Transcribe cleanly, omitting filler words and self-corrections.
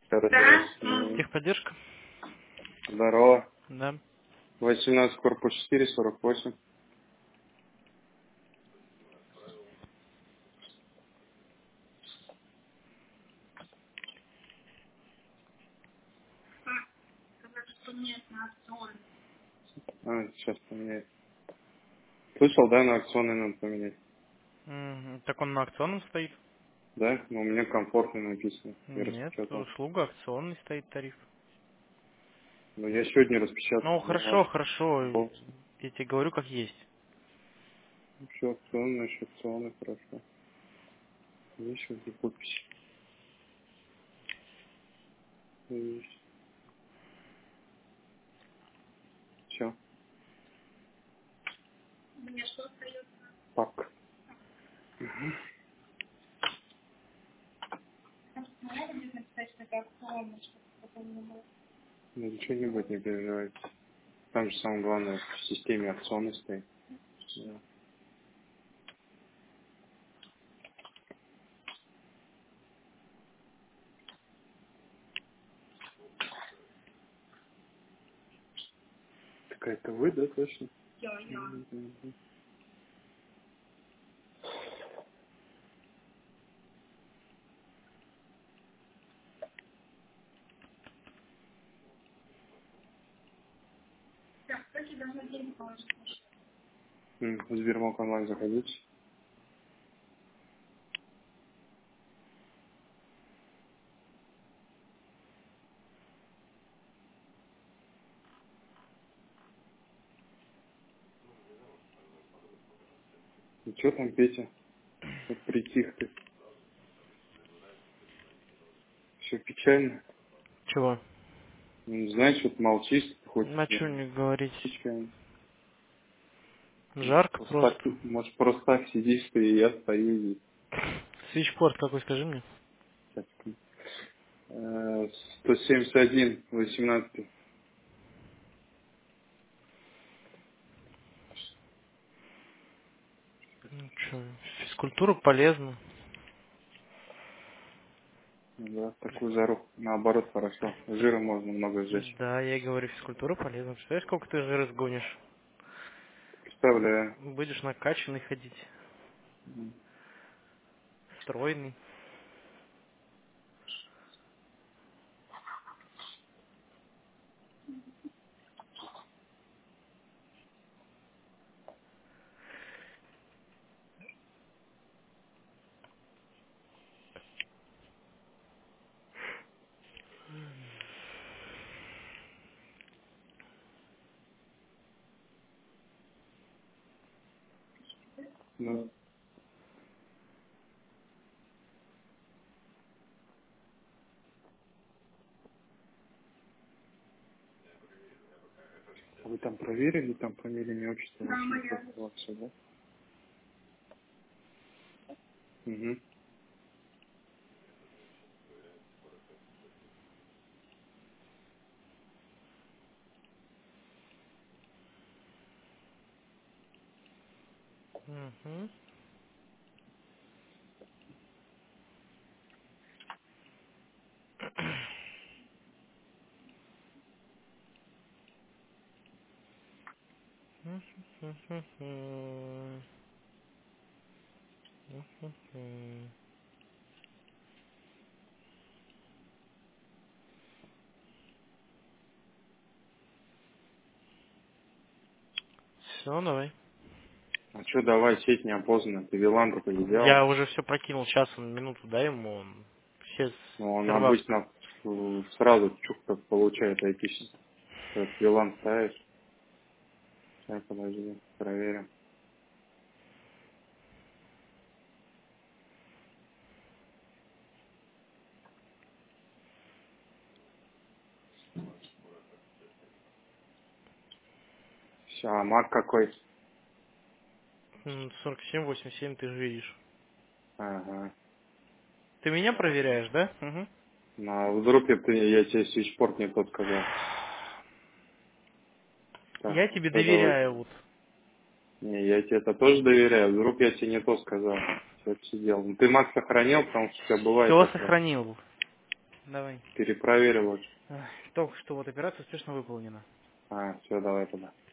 Здравствуйте. Техподдержка? Здорово. Да. 18, корпус 4, 48. Сказали, что нет на акционе. Сейчас поменяю. Слышал, да, на акционный надо поменять? Так он на акционном стоит? Да? Но у меня комфортно написано. Я Нет, распечатал. услуга акционный стоит тариф. Но я сегодня распечатал. Ну, Ну хорошо, ладно. хорошо. Пол. Я тебе говорю, как есть. Все акционный, еще акционный, хорошо. Еще где подпись. Все. Мне что остается? Пак. Надо будет написать, что это акционный, чтобы потом не было. Ну ничего не будет, не переживайте. Там же самое главное в системе акционный стоит. Да. Так это вы, да, точно? Я. Так, как я должна деньги положить? В Сбербанк онлайн заходите. Ну что там, Петя? Как притих ты? Все печально. Чего? Ну, знаешь, вот молчишь, ты хоть А что не говорить? печально. Жарко просто. Может, просто так сидишь ты, и я стою здесь. Свичпорт какой, скажи мне? Сейчас. 171, 18. Ну что, физкультура полезна. Да, в такую жару, наоборот, хорошо. Жира можно много сжечь. Да, я и говорю, физкультура полезна. Представляешь, сколько ты жира сгонишь? Представляю. Будешь накачанный ходить, стройный. Ну, а вы там проверили, там фамилия, имя, отчество, Да, вообще, моя. вообще, да? Угу. Угу. Все, давай. А что, давай, сеть неопознанно. Ты Вилан только Я взял. уже все прокинул, час, минуту дай ему. Все Но он серва... обычно сразу чук как получает айтишник. Этот Вилан ставишь. Сейчас, подожди, проверим. Все, а маг какой? 47-87 ты же видишь. Ага. Ты меня проверяешь, да? Угу. Ну, а вдруг я тебе свитчпорт не тот сказал. Так, Я ну тебе что, давай. доверяю, вот. Не, я тебе это тоже доверяю. Вдруг я тебе не то сказал. Что ты сидел. Ну, ты маг сохранил, потому что у тебя бывает Все такое. сохранил. Давай. Перепроверил лучше. Только что вот операция успешно выполнена. Все, давай тогда.